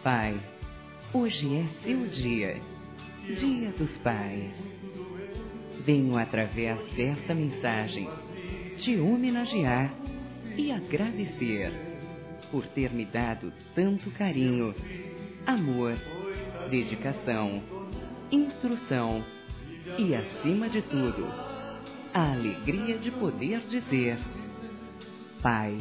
Pai, hoje é seu dia, Dia dos Pais. Venho através desta mensagem te homenagear e agradecer por ter me dado tanto carinho, amor, dedicação, instrução e, acima de tudo, a alegria de poder dizer: Pai.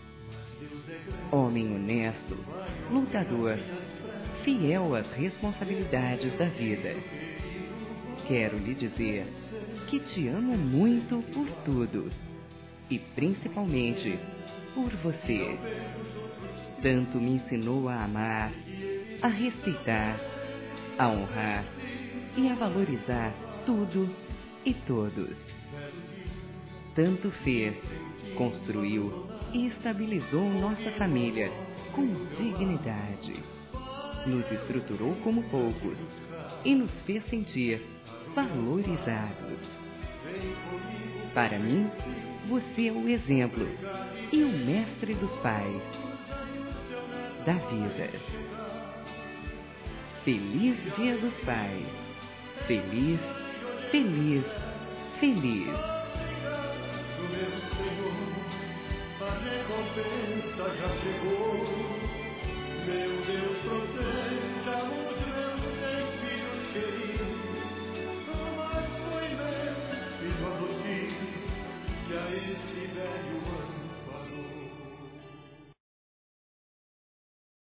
Homem honesto, lutador, fiel às responsabilidades da vida. Quero lhe dizer que te amo muito por tudo e principalmente por você. Tanto me ensinou a amar, a respeitar, a honrar e a valorizar tudo e todos. Tanto fez, construiu e estabilizou nossa família com dignidade. Nos estruturou como poucos e nos fez sentir valorizados. Para mim, você é o exemplo e o mestre dos pais da vida. Feliz Dia dos Pais. Feliz, feliz, feliz. A recompensa já chegou, meu Deus.